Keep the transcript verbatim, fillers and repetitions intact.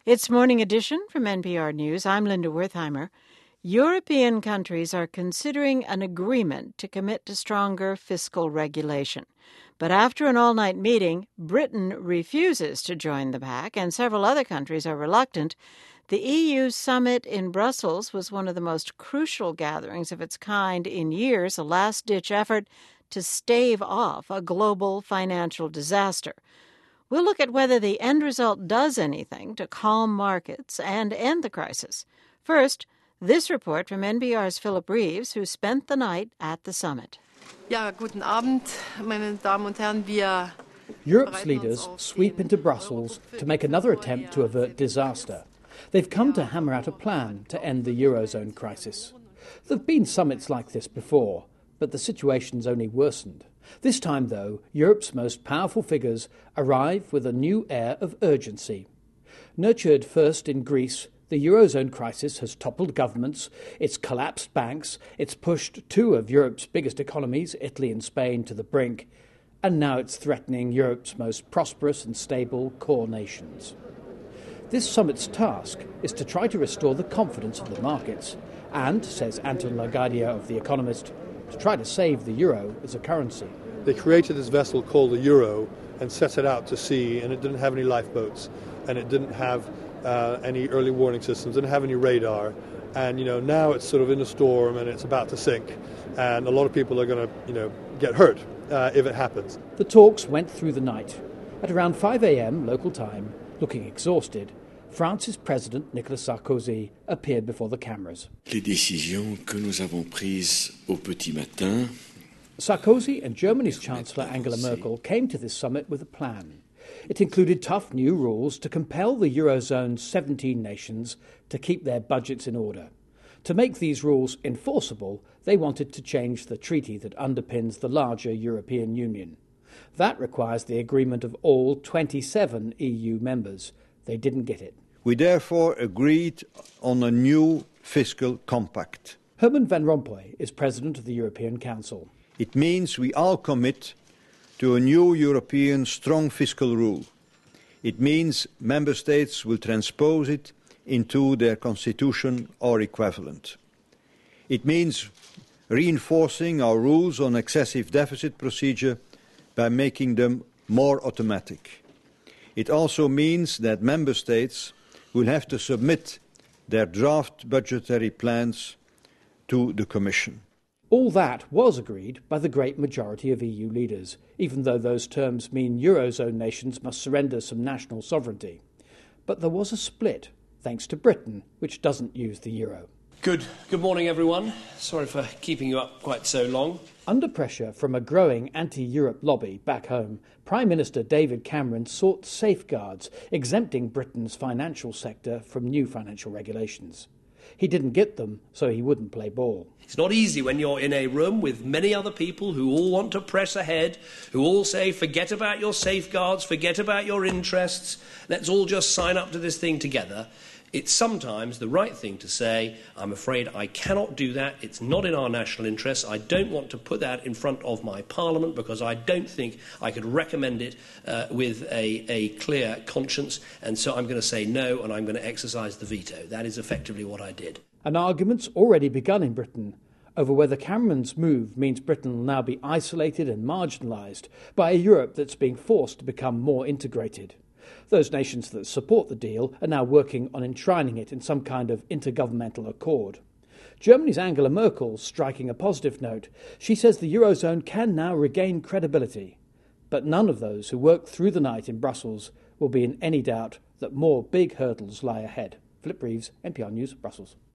It's Morning Edition from N P R News. I'm Linda Wertheimer. European countries are considering an agreement to commit to stronger fiscal regulation. But after an all-night meeting, Britain refuses to join the pact, and several other countries are reluctant. The E U summit in Brussels was one of the most crucial gatherings of its kind in years, a last-ditch effort to stave off a global financial disaster. We'll look at whether the end result does anything to calm markets and end the crisis. First, this report from N P R's Philip Reeves, who spent the night at the summit. Ja, guten Abend, meine Damen und Herren. Wir Europe's leaders sweep into Brussels to make another attempt to avert disaster. They've come to hammer out a plan to end the Eurozone crisis. There have been summits like this before, but the situation's only worsened. This time, though, Europe's most powerful figures arrive with a new air of urgency. Nurtured first in Greece, the Eurozone crisis has toppled governments, it's collapsed banks, it's pushed two of Europe's biggest economies, Italy and Spain, to the brink, and now it's threatening Europe's most prosperous and stable core nations. This summit's task is to try to restore the confidence of the markets and, says Anton Lagardère of The Economist, to try to save the euro as a currency. They created this vessel called the euro and set it out to sea, and it didn't have any lifeboats, and it didn't have uh, any early warning systems, didn't have any radar, and you know now it's sort of in a storm and it's about to sink, and a lot of people are going to you know get hurt uh, if it happens. The talks went through the night. At around five a.m. local time, looking exhausted, France's President Nicolas Sarkozy appeared before the cameras. Les décisions que nous avons prises au petit matin. Sarkozy and Germany's Chancellor Angela Merkel came to this summit with a plan. It included tough new rules to compel the Eurozone's seventeen nations to keep their budgets in order. To make these rules enforceable, they wanted to change the treaty that underpins the larger European Union. That requires the agreement of all twenty-seven E U members. They didn't get it. We therefore agreed on a new fiscal compact. Herman Van Rompuy is president of the European Council. It means we all commit to a new European strong fiscal rule. It means member states will transpose it into their constitution or equivalent. It means reinforcing our rules on excessive deficit procedure by making them more automatic. It also means that member states will have to submit their draft budgetary plans to the Commission. All that was agreed by the great majority of E U leaders, even though those terms mean Eurozone nations must surrender some national sovereignty. But there was a split, thanks to Britain, which doesn't use the euro. Good, good morning, everyone. Sorry for keeping you up quite so long. Under pressure from a growing anti-Europe lobby back home, Prime Minister David Cameron sought safeguards exempting Britain's financial sector from new financial regulations. He didn't get them, so he wouldn't play ball. It's not easy when you're in a room with many other people who all want to press ahead, who all say, forget about your safeguards, forget about your interests, let's all just sign up to this thing together. It's sometimes the right thing to say, I'm afraid I cannot do that, it's not in our national interests, I don't want to put that in front of my Parliament because I don't think I could recommend it uh, with a, a clear conscience, and so I'm going to say no and I'm going to exercise the veto. That is effectively what I did. An argument's already begun in Britain over whether Cameron's move means Britain will now be isolated and marginalised by a Europe that's being forced to become more integrated. Those nations that support the deal are now working on enshrining it in some kind of intergovernmental accord. Germany's Angela Merkel striking a positive note. She says the Eurozone can now regain credibility. But none of those who worked through the night in Brussels will be in any doubt that more big hurdles lie ahead. Philip Reeves, N P R News, Brussels.